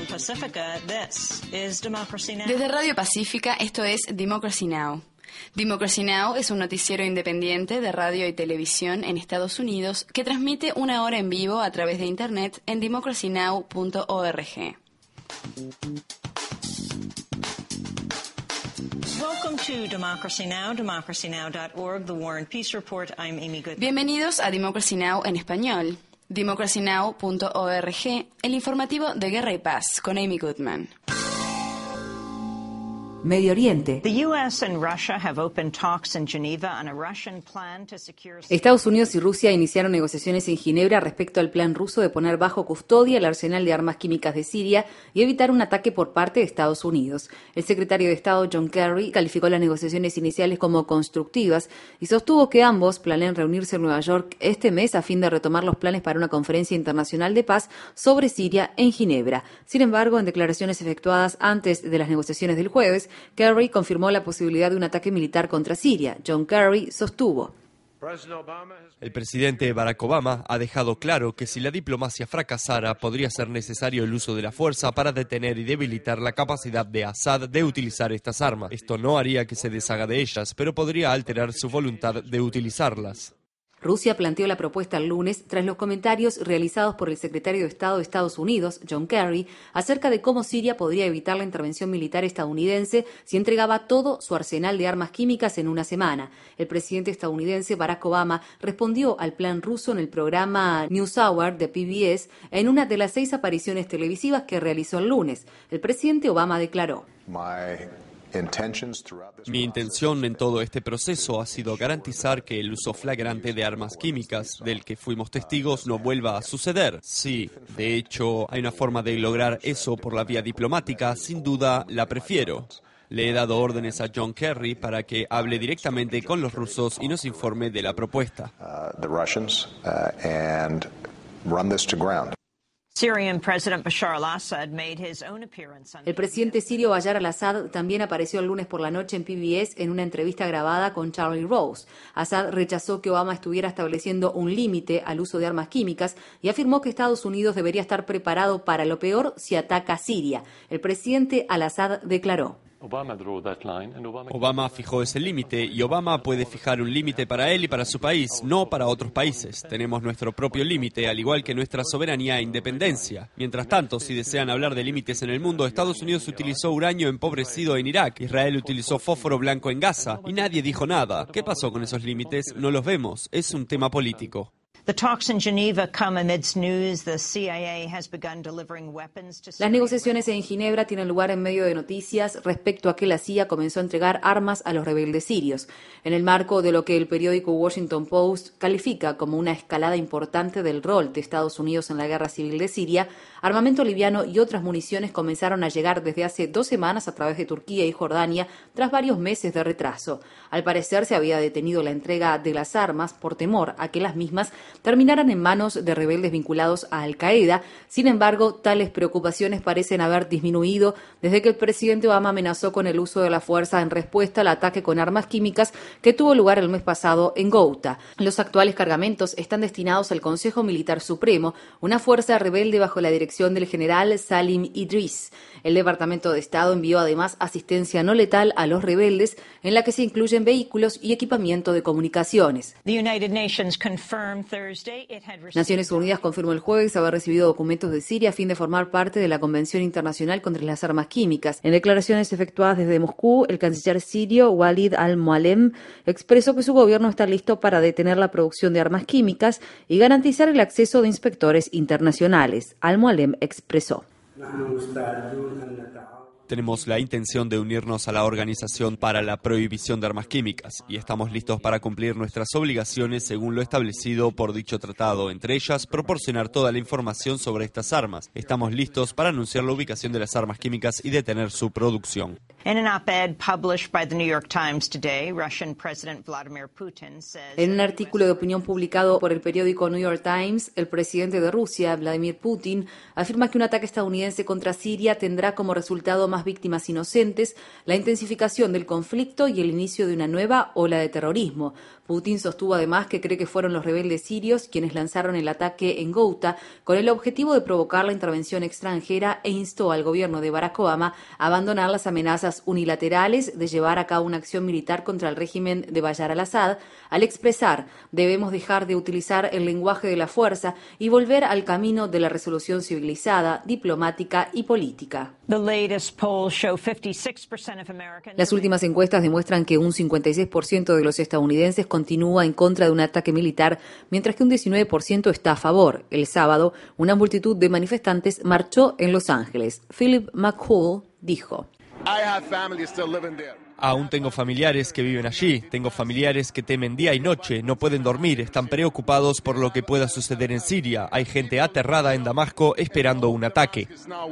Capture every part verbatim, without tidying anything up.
Desde Radio Pacífica, esto es Democracy Now! Democracy Now! Es un noticiero independiente de radio y televisión en Estados Unidos que transmite una hora en vivo a través de Internet en democracy now punto org. Bienvenidos a Democracy Now! En español. democracy now punto org, el informativo de Guerra y Paz, con Amy Goodman. Medio Oriente. Estados Unidos y Rusia iniciaron negociaciones en Ginebra respecto al plan ruso de poner bajo custodia el arsenal de armas químicas de Siria y evitar un ataque por parte de Estados Unidos. El secretario de Estado John Kerry calificó las negociaciones iniciales como constructivas y sostuvo que ambos planean reunirse en Nueva York este mes a fin de retomar los planes para una conferencia internacional de paz sobre Siria en Ginebra. Sin embargo, en declaraciones efectuadas antes de las negociaciones del jueves, Kerry confirmó la posibilidad de un ataque militar contra Siria. John Kerry sostuvo: el presidente Barack Obama ha dejado claro que si la diplomacia fracasara, podría ser necesario el uso de la fuerza para detener y debilitar la capacidad de Assad de utilizar estas armas. Esto no haría que se deshaga de ellas, pero podría alterar su voluntad de utilizarlas. Rusia planteó la propuesta el lunes tras los comentarios realizados por el secretario de Estado de Estados Unidos, John Kerry, acerca de cómo Siria podría evitar la intervención militar estadounidense si entregaba todo su arsenal de armas químicas en una semana. El presidente estadounidense Barack Obama respondió al plan ruso en el programa NewsHour de P B S en una de las seis apariciones televisivas que realizó el lunes. El presidente Obama declaró: Mi intención en todo este proceso ha sido garantizar que el uso flagrante de armas químicas del que fuimos testigos no vuelva a suceder. Sí, de hecho, hay una forma de lograr eso por la vía diplomática, sin duda la prefiero. Le he dado órdenes a John Kerry para que hable directamente con los rusos y nos informe de la propuesta. Uh, the Russians, uh, and run this to ground. El presidente sirio Bashar al-Assad también apareció el lunes por la noche en P B S en una entrevista grabada con Charlie Rose. Assad rechazó que Obama estuviera estableciendo un límite al uso de armas químicas y afirmó que Estados Unidos debería estar preparado para lo peor si ataca a Siria. El presidente al-Assad declaró: Obama fijó ese límite y Obama puede fijar un límite para él y para su país, no para otros países. Tenemos nuestro propio límite, al igual que nuestra soberanía e independencia. Mientras tanto, si desean hablar de límites en el mundo, Estados Unidos utilizó uranio empobrecido en Irak, Israel utilizó fósforo blanco en Gaza y nadie dijo nada. ¿Qué pasó con esos límites? No los vemos. Es un tema político. Las negociaciones en Ginebra tienen lugar en medio de noticias respecto a que la C I A comenzó a entregar armas a los rebeldes sirios, en el marco de lo que el periódico Washington Post califica como una escalada importante del rol de Estados Unidos en la guerra civil de Siria. Armamento liviano y otras municiones comenzaron a llegar desde hace dos semanas a través de Turquía y Jordania tras varios meses de retraso. Al parecer se había detenido la entrega de las armas por temor a que las mismas terminaran en manos de rebeldes vinculados a Al-Qaeda. Sin embargo, tales preocupaciones parecen haber disminuido desde que el presidente Obama amenazó con el uso de la fuerza en respuesta al ataque con armas químicas que tuvo lugar el mes pasado en Ghouta. Los actuales cargamentos están destinados al Consejo Militar Supremo, una fuerza rebelde bajo la dirección del general Salim Idris. El Departamento de Estado envió además asistencia no letal a los rebeldes, en la que se incluyen vehículos y equipamiento de comunicaciones. Naciones Unidas confirmó el jueves haber recibido documentos de Siria a fin de formar parte de la Convención Internacional contra las Armas Químicas. En declaraciones efectuadas desde Moscú, el canciller sirio Walid al-Mualem expresó que su gobierno está listo para detener la producción de armas químicas y garantizar el acceso de inspectores internacionales. Al-Mualem expresó: Tenemos la intención de unirnos a la Organización para la Prohibición de Armas Químicas y estamos listos para cumplir nuestras obligaciones según lo establecido por dicho tratado, entre ellas proporcionar toda la información sobre estas armas. Estamos listos para anunciar la ubicación de las armas químicas y detener su producción. En un op-ed published by the New York Times today, Russian President Vladimir Putin says... En un artículo de opinión publicado por el periódico New York Times, el presidente de Rusia, Vladimir Putin, afirma que un ataque estadounidense contra Siria tendrá como resultado más víctimas inocentes, la intensificación del conflicto y el inicio de una nueva ola de terrorismo. Putin sostuvo además que cree que fueron los rebeldes sirios quienes lanzaron el ataque en Ghouta con el objetivo de provocar la intervención extranjera e instó al gobierno de Barack Obama a abandonar las amenazas unilaterales de llevar a cabo una acción militar contra el régimen de Bashar al-Assad, al expresar: debemos dejar de utilizar el lenguaje de la fuerza y volver al camino de la resolución civilizada, diplomática y política. Las últimas encuestas demuestran que un cincuenta y seis por ciento de los estadounidenses continúa en contra de un ataque militar, mientras que un diecinueve por ciento está a favor. El sábado, una multitud de manifestantes marchó en Los Ángeles. Philip McCool dijo: Aún tengo familiares que viven allí, tengo familiares que temen día y noche, no pueden dormir, están preocupados por lo que pueda suceder en Siria. Hay gente aterrada en Damasco esperando un ataque.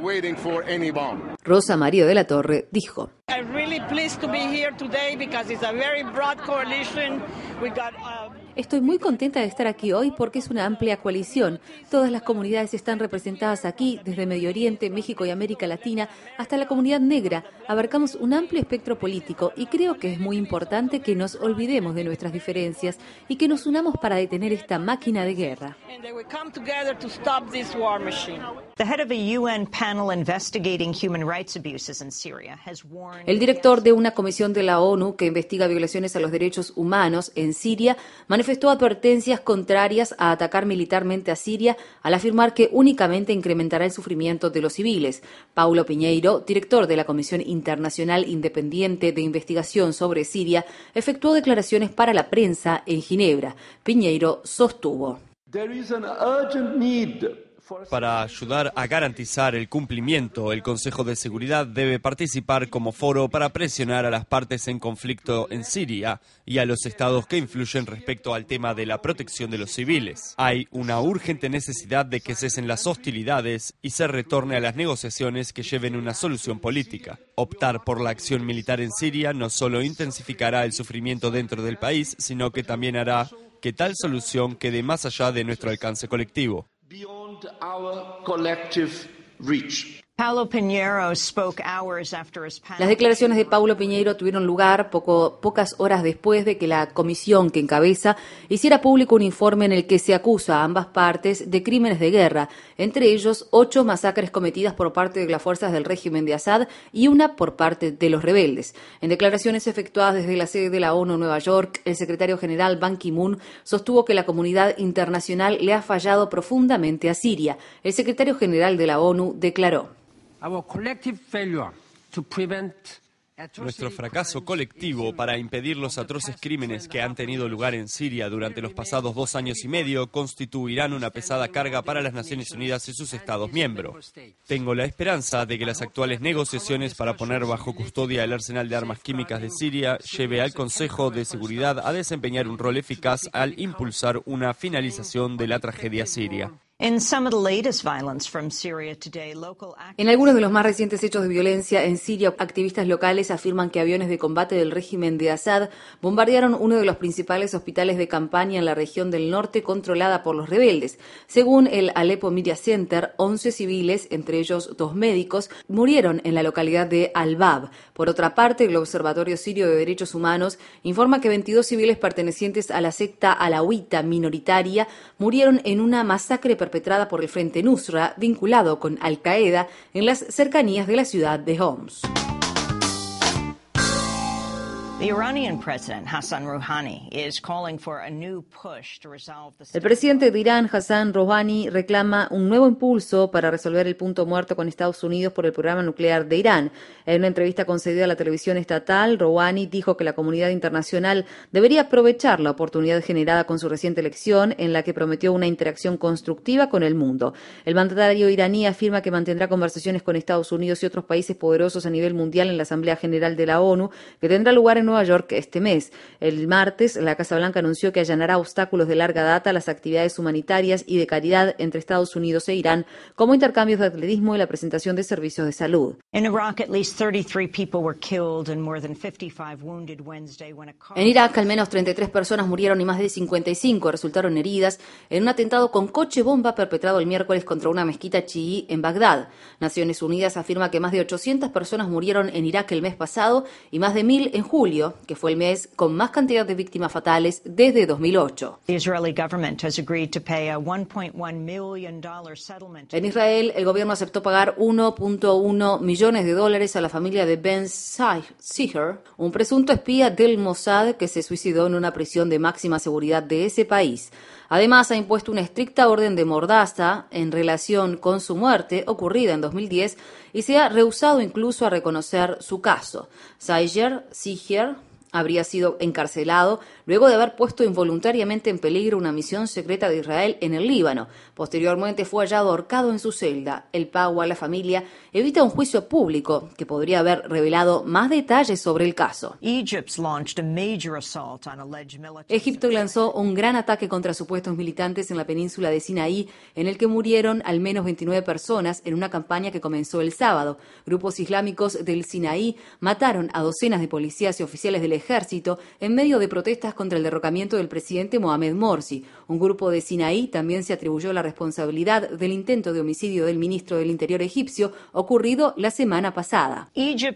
Rosa María de la Torre dijo: Estoy muy contenta de estar aquí hoy porque es una amplia coalición. Todas las comunidades están representadas aquí, desde Medio Oriente, México y América Latina, hasta la comunidad negra. Abarcamos un amplio espectro político y creo que es muy importante que nos olvidemos de nuestras diferencias y que nos unamos para detener esta máquina de guerra. El director de una comisión de la ONU que investiga violaciones a los derechos humanos en Siria manifestó advertencias contrarias a atacar militarmente a Siria al afirmar que únicamente incrementará el sufrimiento de los civiles. Paulo Piñeiro, director de la Comisión Internacional Independiente de Investigación sobre Siria, efectuó declaraciones para la prensa en Ginebra. Piñeiro sostuvo: Para ayudar a garantizar el cumplimiento, el Consejo de Seguridad debe participar como foro para presionar a las partes en conflicto en Siria y a los estados que influyen respecto al tema de la protección de los civiles. Hay una urgente necesidad de que cesen las hostilidades y se retorne a las negociaciones que lleven una solución política. Optar por la acción militar en Siria no solo intensificará el sufrimiento dentro del país, sino que también hará que tal solución quede más allá de nuestro alcance colectivo. Beyond our collective reach. Paulo Piñeiro spoke hours after his panel. Las declaraciones de Paulo Piñeiro tuvieron lugar poco, pocas horas después de que la comisión que encabeza hiciera público un informe en el que se acusa a ambas partes de crímenes de guerra, entre ellos ocho masacres cometidas por parte de las fuerzas del régimen de Assad y una por parte de los rebeldes. En declaraciones efectuadas desde la sede de la ONU en Nueva York, el secretario general Ban Ki-moon sostuvo que la comunidad internacional le ha fallado profundamente a Siria. El secretario general de la ONU declaró: Nuestro fracaso colectivo para impedir los atroces crímenes que han tenido lugar en Siria durante los pasados dos años y medio constituirán una pesada carga para las Naciones Unidas y sus Estados miembros. Tengo la esperanza de que las actuales negociaciones para poner bajo custodia el arsenal de armas químicas de Siria lleve al Consejo de Seguridad a desempeñar un rol eficaz al impulsar una finalización de la tragedia siria. In some of the latest violence from Syria today, local En algunos de los más recientes hechos de violencia en Siria, activistas locales afirman que aviones de combate del régimen de Assad bombardearon uno de los principales hospitales de campaña en la región del norte controlada por los rebeldes. Según el Aleppo Media Center, once civiles, entre ellos dos médicos, murieron en la localidad de Al-Bab. Por otra parte, el Observatorio Sirio de Derechos Humanos informa que veintidós civiles pertenecientes a la secta alawita minoritaria murieron en una masacre perpetrada por el Frente Nusra, vinculado con Al-Qaeda, en las cercanías de la ciudad de Homs. El presidente de Irán, Hassan Rouhani, reclama un nuevo impulso para resolver el punto muerto con Estados Unidos por el programa nuclear de Irán. En una entrevista concedida a la televisión estatal, Rouhani dijo que la comunidad internacional debería aprovechar la oportunidad generada con su reciente elección, en la que prometió una interacción constructiva con el mundo. El mandatario iraní afirma que mantendrá conversaciones con Estados Unidos y otros países poderosos a nivel mundial en la Asamblea General de la ONU, que tendrá lugar en Nueva York este mes. El martes, la Casa Blanca anunció que allanará obstáculos de larga data a las actividades humanitarias y de caridad entre Estados Unidos e Irán, como intercambios de atletismo y la presentación de servicios de salud. En Irak, at least thirty-three people were killed and more than fifty-five wounded Wednesday when a car... En Irak, al menos treinta y tres personas murieron y más de cincuenta y cinco resultaron heridas en un atentado con coche bomba perpetrado el miércoles contra una mezquita chií en Bagdad. Naciones Unidas afirma que más de ochocientas personas murieron en Irak el mes pasado y más de mil en julio, que fue el mes con más cantidad de víctimas fatales desde dos mil ocho. The Israeli government has agreed to pay a one point one million dollars settlement. En Israel, el gobierno aceptó pagar uno punto uno millones de dólares a la familia de Ben Siher, un presunto espía del Mossad que se suicidó en una prisión de máxima seguridad de ese país. Además, ha impuesto una estricta orden de mordaza en relación con su muerte, ocurrida en dos mil diez, y se ha rehusado incluso a reconocer su caso. Siher, Siher habría sido encarcelado luego de haber puesto involuntariamente en peligro una misión secreta de Israel en el Líbano. Posteriormente fue hallado ahorcado en su celda. El pago a la familia evita un juicio público que podría haber revelado más detalles sobre el caso. Egipto lanzó un gran ataque contra supuestos militantes en la península de Sinaí, en el que murieron al menos veintinueve personas en una campaña que comenzó el sábado. Grupos islámicos del Sinaí mataron a docenas de policías y oficiales del ejército en medio de protestas contra el derrocamiento del presidente Mohamed Morsi. Un grupo de Sinaí también se atribuyó la responsabilidad del intento de homicidio del ministro del Interior egipcio ocurrido la semana pasada.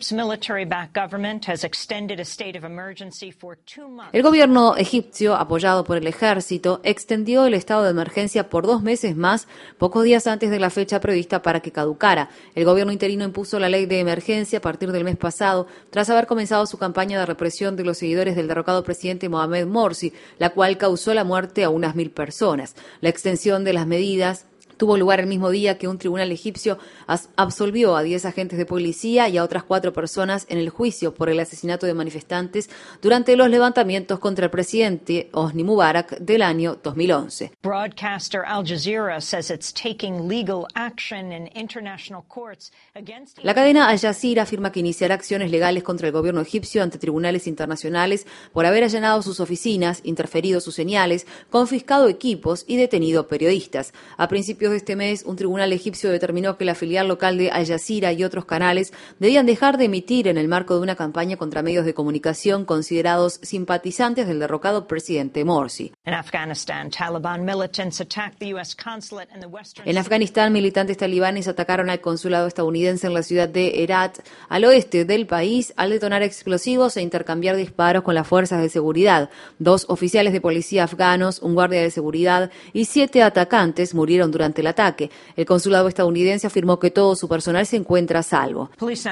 El gobierno egipcio, apoyado por el ejército, extendió el estado de emergencia por dos meses más, pocos días antes de la fecha prevista para que caducara. El gobierno interino impuso la ley de emergencia a partir del mes pasado, tras haber comenzado su campaña de represión de los seguidores del derrocado presidente Mohamed Morsi, la cual causó la muerte a unas mil personas. La extensión de las medidas tuvo lugar el mismo día que un tribunal egipcio absolvió a diez agentes de policía y a otras cuatro personas en el juicio por el asesinato de manifestantes durante los levantamientos contra el presidente Hosni Mubarak del año dos mil once. Broadcaster Al Jazeera says it's taking legal action in international courts against... La cadena Al Jazeera afirma que iniciará acciones legales contra el gobierno egipcio ante tribunales internacionales por haber allanado sus oficinas, interferido sus señales, confiscado equipos y detenido periodistas. A principios de este mes, un tribunal egipcio determinó que la filial local de Al Jazeera y otros canales debían dejar de emitir en el marco de una campaña contra medios de comunicación considerados simpatizantes del derrocado presidente Morsi. En Afganistán, Taliban militants attacked the U S consulate in the western... En Afganistán, militantes talibanes atacaron al consulado estadounidense en la ciudad de Herat, al oeste del país, al detonar explosivos e intercambiar disparos con las fuerzas de seguridad. Dos oficiales de policía afganos, un guardia de seguridad y siete atacantes murieron durante el ataque. El consulado estadounidense afirmó que todo su personal se encuentra a salvo.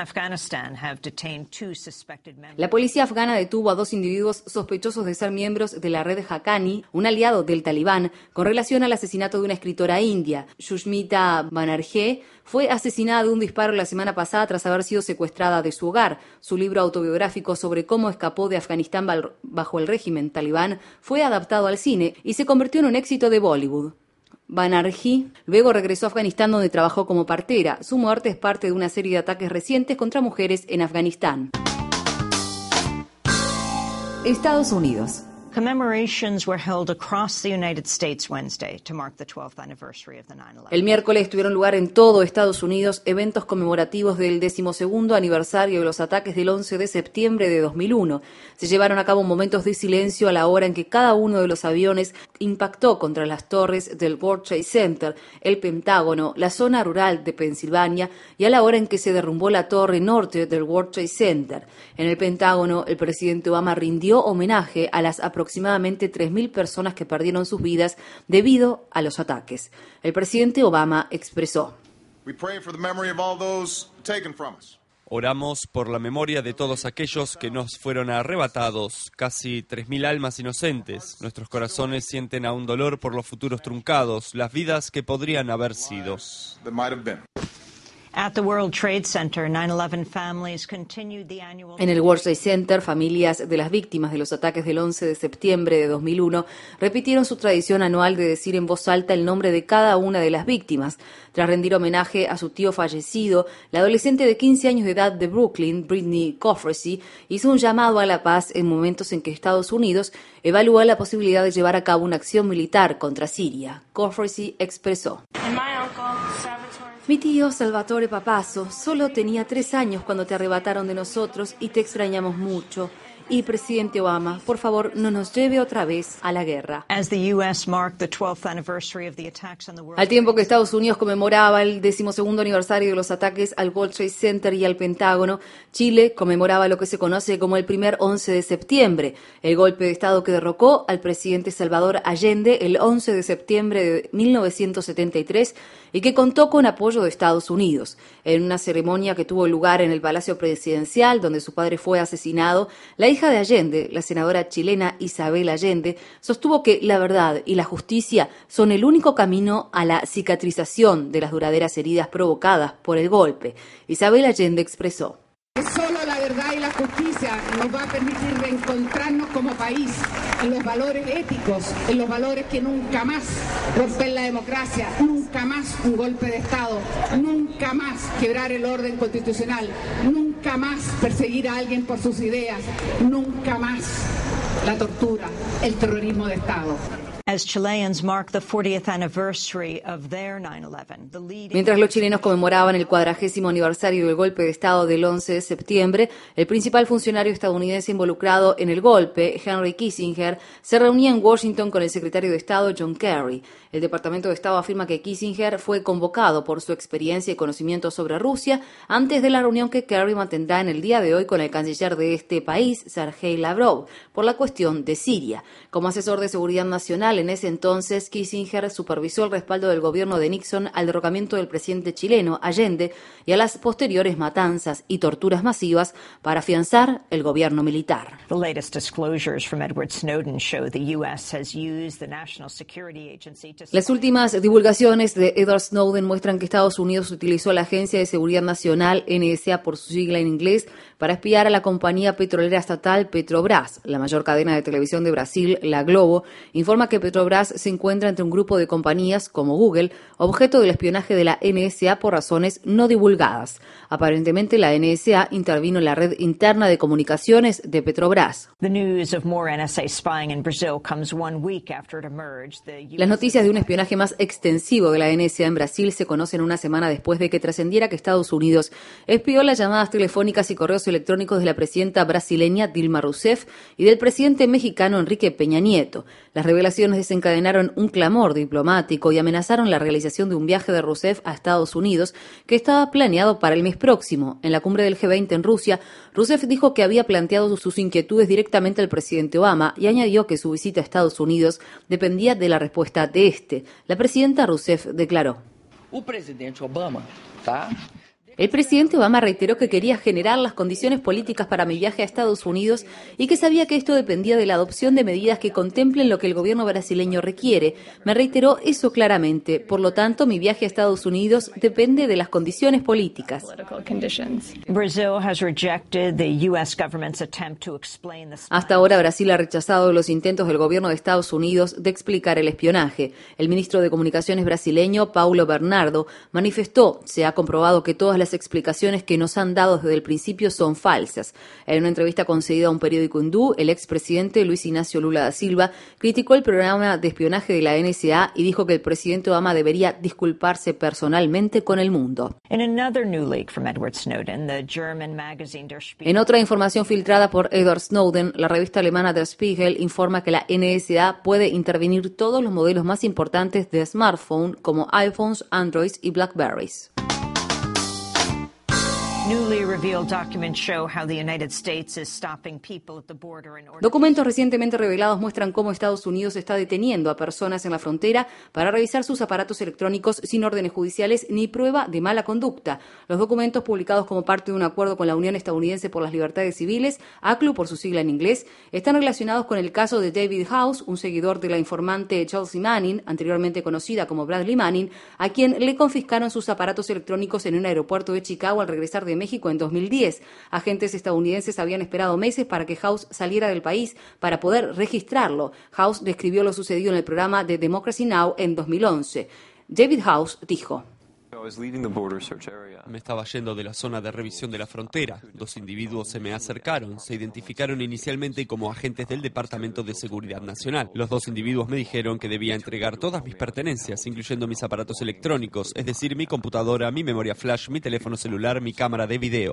La policía afgana detuvo a dos individuos sospechosos de ser miembros de la red Haqqani, un aliado del Talibán, con relación al asesinato de una escritora india. Sushmita Banerjee fue asesinada de un disparo la semana pasada tras haber sido secuestrada de su hogar. Su libro autobiográfico sobre cómo escapó de Afganistán bajo el régimen talibán fue adaptado al cine y se convirtió en un éxito de Bollywood. Banerjee luego regresó a Afganistán, donde trabajó como partera. Su muerte es parte de una serie de ataques recientes contra mujeres en Afganistán. Estados Unidos. Commemorations were held across the United States Wednesday to mark the twelfth anniversary of the nine eleven. El miércoles tuvieron lugar en todo Estados Unidos eventos conmemorativos del decimosegundo aniversario de los ataques del once de septiembre de dos mil uno. Se llevaron a cabo momentos de silencio a la hora en que cada uno de los aviones impactó contra las torres del World Trade Center, el Pentágono, la zona rural de Pensilvania y a la hora en que se derrumbó la torre norte del World Trade Center. En el Pentágono, el presidente Obama rindió homenaje a las aproximadamente tres mil personas que perdieron sus vidas debido a los ataques. El presidente Obama expresó: Oramos por la memoria de todos aquellos que nos fueron arrebatados, casi tres mil almas inocentes. Nuestros corazones sienten aún dolor por los futuros truncados, las vidas que podrían haber sido. En el World Trade Center, familias de las víctimas de los ataques del once de septiembre de dos mil uno repitieron su tradición anual de decir en voz alta el nombre de cada una de las víctimas. Tras rendir homenaje a su tío fallecido, la adolescente de quince años de edad de Brooklyn, Brittany Coffresi, hizo un llamado a la paz en momentos en que Estados Unidos evalúa la posibilidad de llevar a cabo una acción militar contra Siria. Coffresi expresó: mi tío Salvatore Papasso solo tenía tres años cuando te arrebataron de nosotros y te extrañamos mucho. Y presidente Obama, por favor, no nos lleve otra vez a la guerra. Al tiempo que Estados Unidos conmemoraba el decimosegundo aniversario de los ataques al World Trade Center y al Pentágono, Chile conmemoraba lo que se conoce como el primer once de septiembre, el golpe de Estado que derrocó al presidente Salvador Allende el once de septiembre de mil novecientos setenta y tres y que contó con apoyo de Estados Unidos. En una ceremonia que tuvo lugar en el Palacio Presidencial, donde su padre fue asesinado, la hija de Allende, la senadora chilena Isabel Allende, sostuvo que la verdad y la justicia son el único camino a la cicatrización de las duraderas heridas provocadas por el golpe. Isabel Allende expresó: solo la verdad y la justicia nos va a permitir reencontrarnos como país en los valores éticos, en los valores que nunca más romper la democracia, nunca más un golpe de Estado, nunca más quebrar el orden constitucional, nunca más perseguir a alguien por sus ideas, nunca más la tortura, el terrorismo de Estado. Mientras los chilenos conmemoraban el cuadragésimo aniversario del golpe de Estado del once de septiembre, el principal funcionario estadounidense involucrado en el golpe, Henry Kissinger, se reunía en Washington con el secretario de Estado John Kerry. El Departamento de Estado afirma que Kissinger fue convocado por su experiencia y conocimiento sobre Rusia antes de la reunión que Kerry mantendrá en el día de hoy con el canciller de este país, Sergei Lavrov, por la cuestión de Siria. Como asesor de seguridad nacional, en ese entonces, Kissinger supervisó el respaldo del gobierno de Nixon al derrocamiento del presidente chileno, Allende, y a las posteriores matanzas y torturas masivas para afianzar el gobierno militar. The latest disclosures from Edward Snowden show the U S has used the National Security Agency to... Las últimas divulgaciones de Edward Snowden muestran que Estados Unidos utilizó la Agencia de Seguridad Nacional, N S A por su sigla en inglés, para espiar a la compañía petrolera estatal Petrobras. La mayor cadena de televisión de Brasil, La Globo, informa que Petrobras se encuentra entre un grupo de compañías como Google, objeto del espionaje de la N S A por razones no divulgadas. Aparentemente, la N S A intervino en la red interna de comunicaciones de Petrobras. Las noticias de un espionaje más extensivo de la N S A en Brasil se conocen una semana después de que trascendiera que Estados Unidos espió las llamadas telefónicas y correos electrónicos de la presidenta brasileña Dilma Rousseff y del presidente mexicano Enrique Peña Nieto. Las revelaciones desencadenaron un clamor diplomático y amenazaron la realización de un viaje de Rousseff a Estados Unidos que estaba planeado para el mes próximo. En la cumbre del G veinte en Rusia, Rousseff dijo que había planteado sus inquietudes directamente al presidente Obama y añadió que su visita a Estados Unidos dependía de la respuesta de este. La presidenta Rousseff declaró: "O presidente Obama, ¿tá? El presidente Obama reiteró que quería generar las condiciones políticas para mi viaje a Estados Unidos y que sabía que esto dependía de la adopción de medidas que contemplen lo que el gobierno brasileño requiere. Me reiteró eso claramente. Por lo tanto, mi viaje a Estados Unidos depende de las condiciones políticas. Hasta ahora, Brasil ha rechazado los intentos del gobierno de Estados Unidos de explicar el espionaje. El ministro de Comunicaciones brasileño, Paulo Bernardo, manifestó: se ha comprobado que todas las explicaciones que nos han dado desde el principio son falsas. En una entrevista concedida a un periódico hindú, el expresidente Luis Ignacio Lula da Silva criticó el programa de espionaje de la N S A y dijo que el presidente Obama debería disculparse personalmente con el mundo. En otra información filtrada por Edward Snowden, la revista alemana Der Spiegel informa que la N S A puede intervenir todos los modelos más importantes de smartphone como iPhones, Androids y Blackberries. Documentos recientemente revelados muestran cómo Estados Unidos está deteniendo a personas en la frontera para revisar sus aparatos electrónicos sin órdenes judiciales ni prueba de mala conducta. Los documentos, publicados como parte de un acuerdo con la Unión Estadounidense por las Libertades Civiles, A C L U por su sigla en inglés, están relacionados con el caso de David House, un seguidor de la informante Chelsea Manning, anteriormente conocida como Bradley Manning, a quien le confiscaron sus aparatos electrónicos en un aeropuerto de Chicago al regresar de México en dos mil diez. Agentes estadounidenses habían esperado meses para que House saliera del país para poder registrarlo. House describió lo sucedido en el programa de Democracy Now! En dos mil once. David House dijo: Me estaba yendo de la zona de revisión de la frontera. Dos individuos se me acercaron. Se identificaron inicialmente como agentes del Departamento de Seguridad Nacional. Los dos individuos me dijeron que debía entregar todas mis pertenencias, incluyendo mis aparatos electrónicos, es decir, mi computadora, mi memoria flash, mi teléfono celular, mi cámara de video.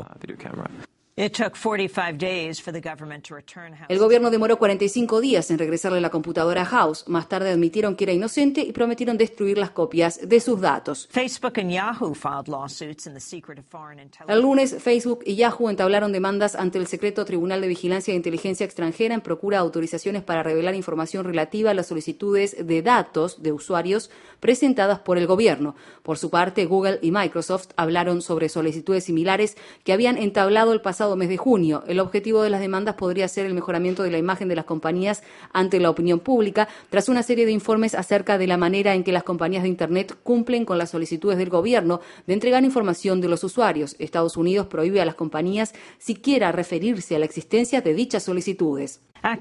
El gobierno demoró cuarenta y cinco días en regresarle la computadora a House. Más tarde admitieron que era inocente y prometieron destruir las copias de sus datos. El lunes, Facebook y Yahoo entablaron demandas ante el secreto Tribunal de Vigilancia de Inteligencia Extranjera en procura de autorizaciones para revelar información relativa a las solicitudes de datos de usuarios presentadas por el gobierno. Por su parte, Google y Microsoft hablaron sobre solicitudes similares que habían entablado el pasado mes de junio. El objetivo de las demandas podría ser el mejoramiento de la imagen de las compañías ante la opinión pública, tras una serie de informes acerca de la manera en que las compañías de Internet cumplen con las solicitudes del gobierno de entregar información de los usuarios. Estados Unidos prohíbe a las compañías siquiera referirse a la existencia de dichas solicitudes.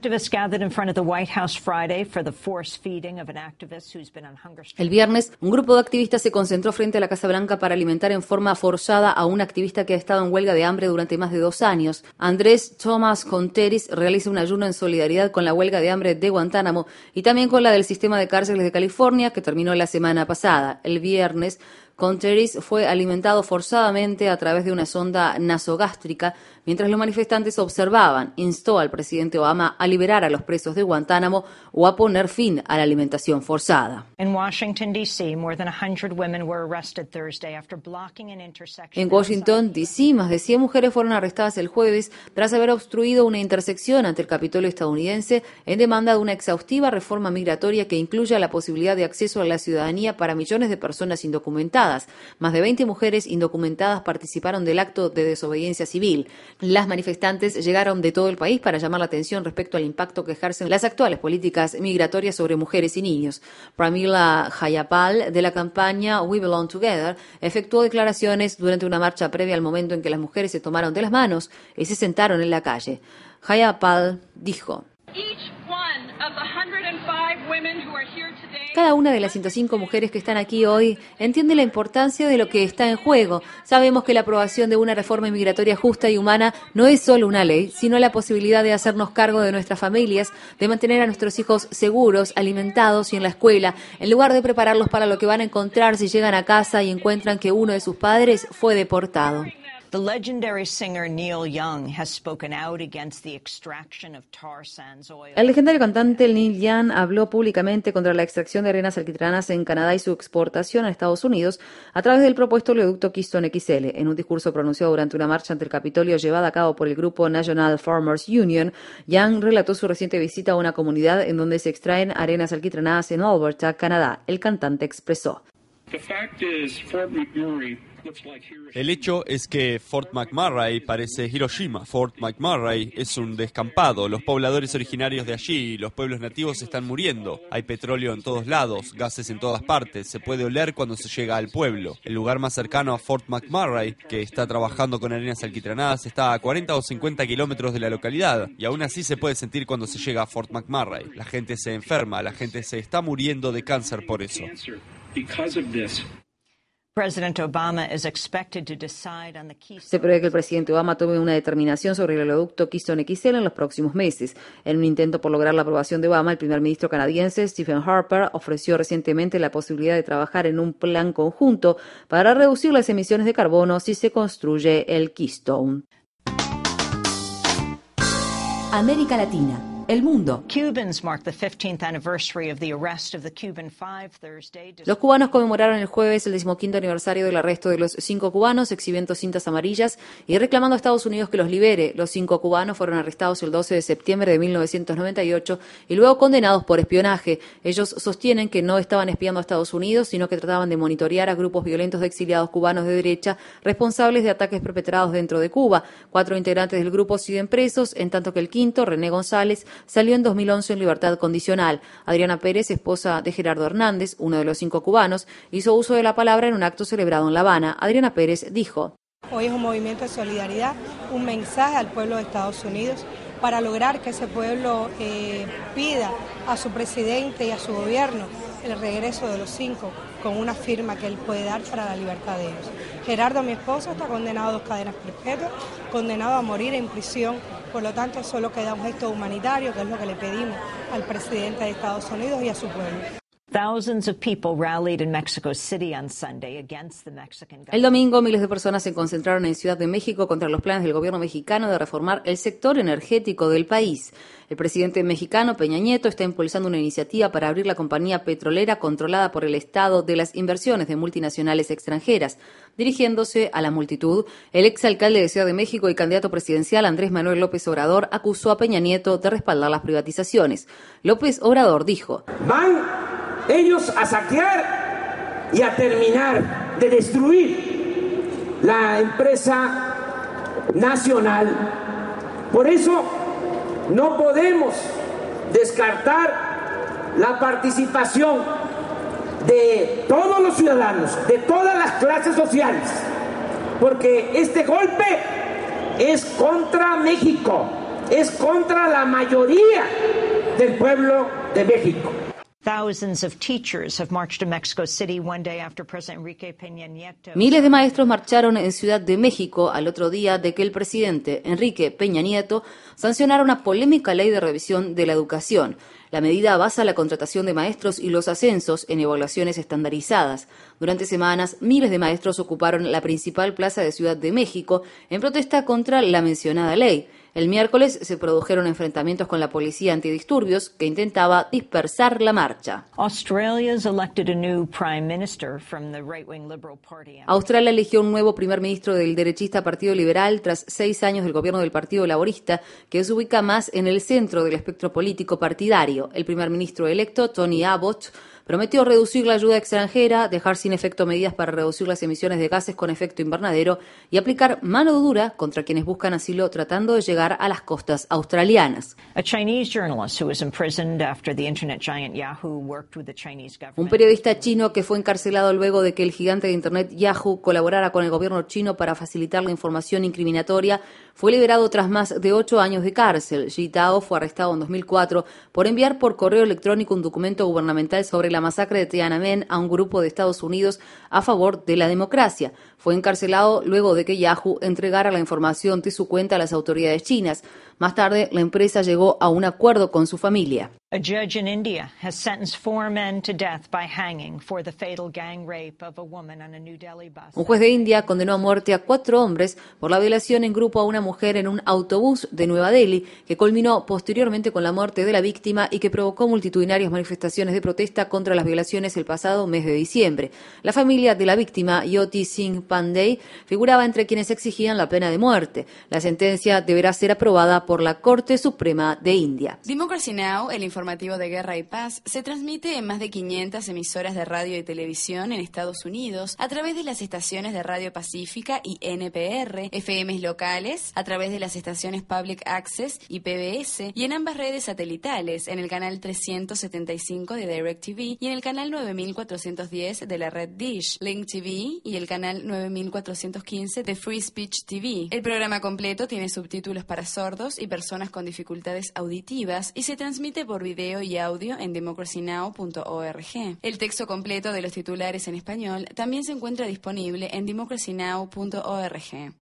El viernes, un grupo de activistas se concentró frente a la Casa Blanca para alimentar en forma forzada a un activista que ha estado en huelga de hambre durante más de dos años. Andrés Thomas Conteris realiza un ayuno en solidaridad con la huelga de hambre de Guantánamo y también con la del sistema de cárceles de California, que terminó la semana pasada. El viernes, Conteris fue alimentado forzadamente a través de una sonda nasogástrica mientras los manifestantes observaban. Instó al presidente Obama a liberar a los presos de Guantánamo o a poner fin a la alimentación forzada. En Washington, D C, más de cien mujeres fueron arrestadas el jueves tras haber obstruido una intersección ante el Capitolio estadounidense en demanda de una exhaustiva reforma migratoria que incluya la posibilidad de acceso a la ciudadanía para millones de personas indocumentadas. Más de veinte mujeres indocumentadas participaron del acto de desobediencia civil. Las manifestantes llegaron de todo el país para llamar la atención respecto al impacto que ejercen las actuales políticas migratorias sobre mujeres y niños. Pramila Jayapal, de la campaña We Belong Together, efectuó declaraciones durante una marcha previa al momento en que las mujeres se tomaron de las manos y se sentaron en la calle. Jayapal dijo: Cada una de las ciento cinco mujeres que están aquí hoy entiende la importancia de lo que está en juego. Sabemos que la aprobación de una reforma migratoria justa y humana no es solo una ley, sino la posibilidad de hacernos cargo de nuestras familias, de mantener a nuestros hijos seguros, alimentados y en la escuela, en lugar de prepararlos para lo que van a encontrar si llegan a casa y encuentran que uno de sus padres fue deportado. The legendary singer Neil Young has spoken out against the extraction of tar sands oil. El legendario cantante Neil Young habló públicamente contra la extracción de arenas alquitranas en Canadá y su exportación a Estados Unidos a través del propuesto oleoducto Keystone X L. En un discurso pronunciado durante una marcha ante el Capitolio llevada a cabo por el grupo National Farmers Union, Young relató su reciente visita a una comunidad en donde se extraen arenas alquitranadas en Alberta, Canadá. El cantante expresó: The fact is, Fort McMurray. El hecho es que Fort McMurray parece Hiroshima. Fort McMurray es un descampado. Los pobladores originarios de allí, los pueblos nativos están muriendo. Hay petróleo en todos lados, gases en todas partes. Se puede oler cuando se llega al pueblo. El lugar más cercano a Fort McMurray, que está trabajando con arenas alquitranadas, está a cuarenta o cincuenta kilómetros de la localidad. Y aún así se puede sentir cuando se llega a Fort McMurray. La gente se enferma, la gente se está muriendo de cáncer por eso. Se prevé que el presidente Obama tome una determinación sobre el oleoducto Keystone X L en los próximos meses. En un intento por lograr la aprobación de Obama, el primer ministro canadiense Stephen Harper ofreció recientemente la posibilidad de trabajar en un plan conjunto para reducir las emisiones de carbono si se construye el Keystone. América Latina. El Mundo. Los cubanos conmemoraron el jueves el decimoquinto aniversario del arresto de los cinco cubanos, exhibiendo cintas amarillas y reclamando a Estados Unidos que los libere. Los cinco cubanos fueron arrestados el doce de septiembre de mil novecientos noventa y ocho y luego condenados por espionaje. Ellos sostienen que no estaban espiando a Estados Unidos, sino que trataban de monitorear a grupos violentos de exiliados cubanos de derecha responsables de ataques perpetrados dentro de Cuba. Cuatro integrantes del grupo siguen presos, en tanto que el quinto, René González, salió en dos mil once en libertad condicional. Adriana Pérez, esposa de Gerardo Hernández, uno de los cinco cubanos, hizo uso de la palabra en un acto celebrado en La Habana. Adriana Pérez dijo: Hoy es un movimiento de solidaridad, un mensaje al pueblo de Estados Unidos para lograr que ese pueblo eh, pida a su presidente y a su gobierno el regreso de los cinco con una firma que él puede dar para la libertad de ellos. Gerardo, mi esposo, está condenado a dos cadenas perpetuas, condenado a morir en prisión. Por lo tanto, solo queda un gesto humanitario, que es lo que le pedimos al presidente de Estados Unidos y a su pueblo. El domingo, miles de personas se concentraron en Ciudad de México contra los planes del gobierno mexicano de reformar el sector energético del país. El presidente mexicano, Peña Nieto, está impulsando una iniciativa para abrir la compañía petrolera controlada por el Estado de las inversiones de multinacionales extranjeras. Dirigiéndose a la multitud, el exalcalde de Ciudad de México y candidato presidencial Andrés Manuel López Obrador acusó a Peña Nieto de respaldar las privatizaciones. López Obrador dijo: Van ellos a saquear y a terminar de destruir la empresa nacional. Por eso no podemos descartar la participación de todos los ciudadanos, de todas las clases sociales, porque este golpe es contra México, es contra la mayoría del pueblo de México. Miles de maestros marcharon en Ciudad de México al otro día de que el presidente Enrique Peña Nieto sancionara una polémica ley de revisión de la educación. La medida basa la contratación de maestros y los ascensos en evaluaciones estandarizadas. Durante semanas, miles de maestros ocuparon la principal plaza de Ciudad de México en protesta contra la mencionada ley. El miércoles se produjeron enfrentamientos con la policía antidisturbios que intentaba dispersar la marcha. Australia eligió un nuevo primer ministro del derechista Partido Liberal tras seis años del gobierno del Partido Laborista, que se ubica más en el centro del espectro político partidario. El primer ministro electo, Tony Abbott, prometió reducir la ayuda extranjera, dejar sin efecto medidas para reducir las emisiones de gases con efecto invernadero y aplicar mano dura contra quienes buscan asilo tratando de llegar a las costas australianas. Un periodista chino que fue encarcelado luego de que el gigante de Internet Yahoo colaborara con el gobierno chino para facilitar la información incriminatoria fue liberado tras más de ocho años de cárcel. Ji Tao fue arrestado en dos mil cuatro por enviar por correo electrónico un documento gubernamental sobre la masacre de Tiananmen a un grupo de Estados Unidos a favor de la democracia. Fue encarcelado luego de que Yahoo entregara la información de su cuenta a las autoridades chinas. Más tarde, la empresa llegó a un acuerdo con su familia. Un juez de India condenó a muerte a cuatro hombres por la violación en grupo a una mujer en un autobús de Nueva Delhi, que culminó posteriormente con la muerte de la víctima y que provocó multitudinarias manifestaciones de protesta contra las violaciones el pasado mes de diciembre. La familia de la víctima, Yoti Singh Pandey, figuraba entre quienes exigían la pena de muerte. La sentencia deberá ser aprobada por la Corte Suprema de India. Democracy Now!, el informativo de guerra y paz, se transmite en más de quinientas emisoras de radio y televisión en Estados Unidos a través de las estaciones de Radio Pacífica y N P R, F Ms locales, a través de las estaciones Public Access y P B S, y en ambas redes satelitales, en el canal trescientos setenta y cinco de DirecTV y en el canal nueve mil cuatrocientos diez de la red Dish, Link T V y el canal nueve mil cuatrocientos quince de Free Speech T V. El programa completo tiene subtítulos para sordos y personas con dificultades auditivas y se transmite por video y audio en democracy now punto org. El texto completo de los titulares en español también se encuentra disponible en democracy now punto org.